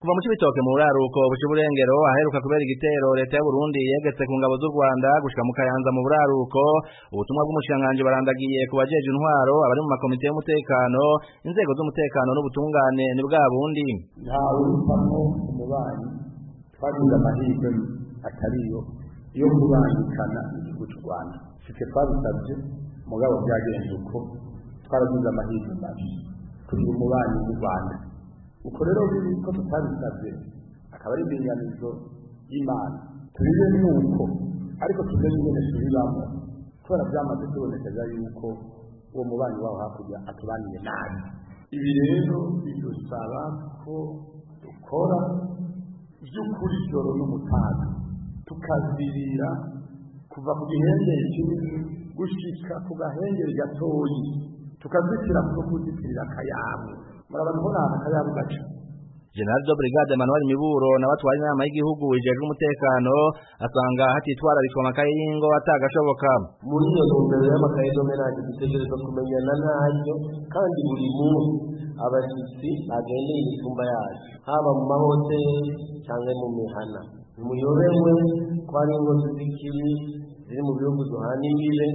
kuva mu Cibitoke mu buraruko buciburengero aheruka kubera igitero leta y'u Burundi yegetse ku ngabo z'u Rwanda gushika mu Kayanza mu buraruko ubutumwa bw'umushikiranganji barandagiye ku bajeje intwaro abari mu makomite y'umutekano inzego z'umutekano n'ubutungane ni bwa bundi ntawe upamwo umubanyi twagize amahirwe atariyo yo kubangikana igihugu cy'u Rwanda sike twabisabye mugabo byagenze uko twaragize amahirwe mabi turi umubanyi w'u Rwanda uko rero ko tutabisabye akaba ari ibinyanizo y'Imana turize nuko ariko tumenye ingene tubibamo twara byamaze kubonekeza yuko uwo mubanyi waho hakurya atubaniye nabi ibi rero bidusaba ko dukora by'ukuri joro n'umutaga tukazirira kuva ku gihengeri kinini gushika ku gahengeri gatoyi tukazitira no kuzitirira akayabu murabona ko nta akayabu gaca General de Brigade Emmanuel Miburo na batwari inama y'igihugu ijejwe umutekano asanga hatitwararikwa amakaye y'ingo atagashoboka muri iyo ntumbero y'amakaye domenage dutegerezwa kumenyana naryo kandi buri munsi abashitsi agendeye imitumba yacu haba mu mahoteli cyangwa mu mihana ntimuyobewe ko hari inkozi z'ikibi ziri mu bihugu duhana imbibe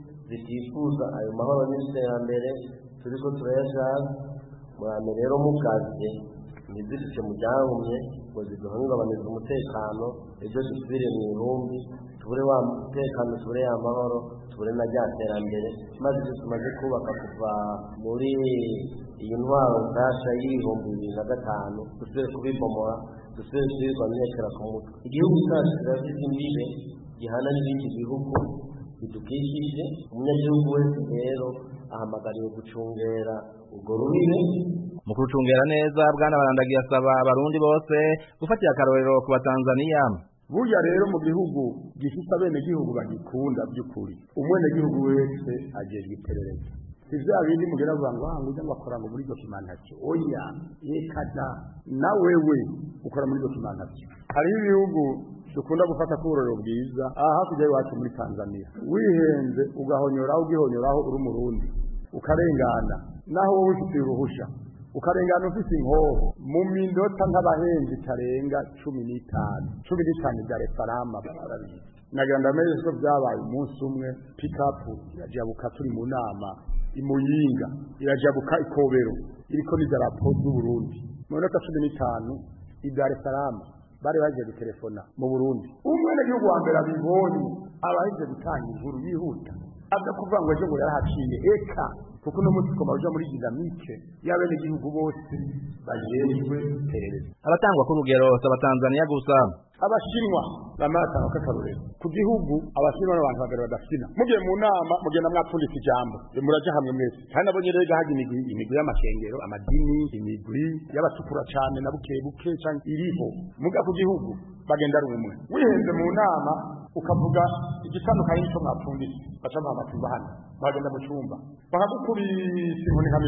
zitifuza ayo mahoro n'iterambere turiko turayashaka murame rero mukaze ntizifite mu byahumye ngo ziduhungabanize umutekano ejo dusubire mu ihumbi tubure wa mutekano tubure ya mahoro tubure na rya terambere maze ibyo tumaze kubaka kuva muri iyi ntwaro nshyashya y'ibihumbi 2005 dusubire kubibomora dusubire kubirwanyekera ku mutwe igihugu cyacu kirafite imbibe gihana n'ibindi bihugu bidukikije umunyagihugu wese rero ahamagariwe gucungera urwo rubibe mu kurucungera neza bwana barandagiye asaba abarundi bose gufatira akarorero ku Batanzania burya rero mu gihugu gifite abenegihugu bagikunda by'ukuri umwenegihugu wese agejwe iperereza si bya bindi mugera bavuga ngo ujya ngo akora ngo muri documentation oya yekada na wewe ukora muri documentation hari ibihugu dukunda gufata kurorero bwiza aha hakurya iwacu muri Tanzania wihenze ugahonyoraho ugihonyoraho uri umurundi ukarengana naho wowe ufite uruhusha ukarengana ufite inkoho mu minota nk'abahenzi tarenga 15 bya referama barabizi naganda meze ko byabaye umunsi umwe pick up yajabuka turi mu nama imuyinga irajabuka ikobero iriko n'idarapo y'u Burundi mu minota 15 i Dar es Salaam bari baje gutelefona mu Burundi umwe n'igihugu wa mbere abibonye abahize gutanga inkuru yihuta aza kuvuga ngo ejo ngo yarahaciye eka kuko no mutiko baje muri dinamike y'abene gihugu bose bajejwe perereza abatangwa ku rugero s'abatanzania gusa abashinwa bamatanga kakarorero ku gihugu abashinwa n'abantu bagera badafina mugiye mu nama mugenda mwapfundika ijambo muraje hamwe mwese kandi abonye rega haje imigwi y'amashengero amadini imigwi y'abatukura cyane na buke cyangwa iriho muga ku gihugu bagenda rumwe wihenze mu nama ukavuga igitandukanye cyo mwapfundika bacama amatumba hano bagenda mu cyumba bakagukubise inkoni nka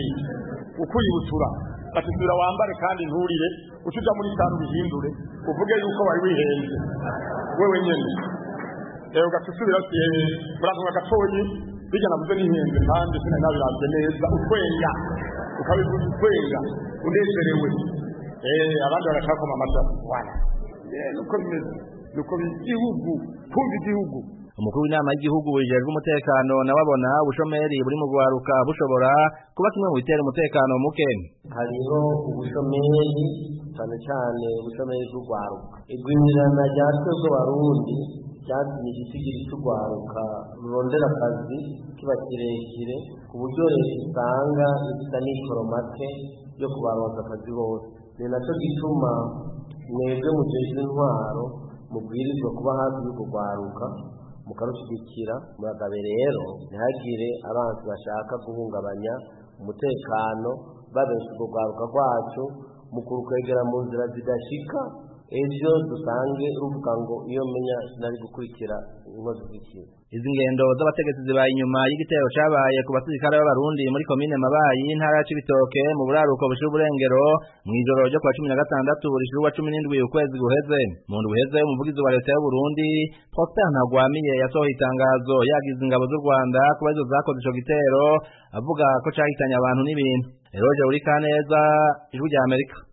20 ukuyibutura batisura wambare kandi nturire ucuja muri tanu bihindure uvuge yuko wari wihenze wewe nyene rero gatusubira ati buravuga gatoyi bijana navuze nihenze kandi sina nabiravye neza utwenga ukabivuga utwenga unezerewe abandi barashaka amata wana nuko bimeze nuko igihugu kumva igihugu umukuru w'inama y'igihugu wijejwe umutekano nababona ubushomeri buri mu gwaruka bushobora kuba kimwe mu bitera umutekano muke hariho ubushomeri cyane cyane ubushomeri bw'ugwaruka igwimirana rya twebwe barundi cyatumye igisigiri cy'ugwaruka rurondera akazi kiba kirekire ku buryo leta isanga ifite n'ikoro make yo kubaronsa akazi bose ni nacyo gituma mwebwe mujejwe intwaro mubwirizwa kuba hafi y'uko gwaruka mukarushigikira muragabe rero ntihagire abantu bashaka guhungabanya umutekano babesha urwaruka rwacu mu kurukwegera mu nzira zidashika ejo dusange ruvuga ngo iyo menya sinari gukurikira inkozi z'ikibi izi ngendo z'abategetsi zibaye inyuma y'igitero cabaye ku basirikare b'abarundi muri komine Mabayi intara ya Cibitoke mu buraruko bushira uburengero mw'ijoro ryo kwa 16 rishirwa 17 ukwezi guheze mu ndwi uheze umuvugizi wa leta y'u Burundi Prosper Ntagwamiye yasohoye itangazo yagize ingabo z'u Rwanda kuba izo zakoze ico gitero avuga ko cahitanye abantu n'ibintu Eroje uri Kaneza ijwi rya Amerika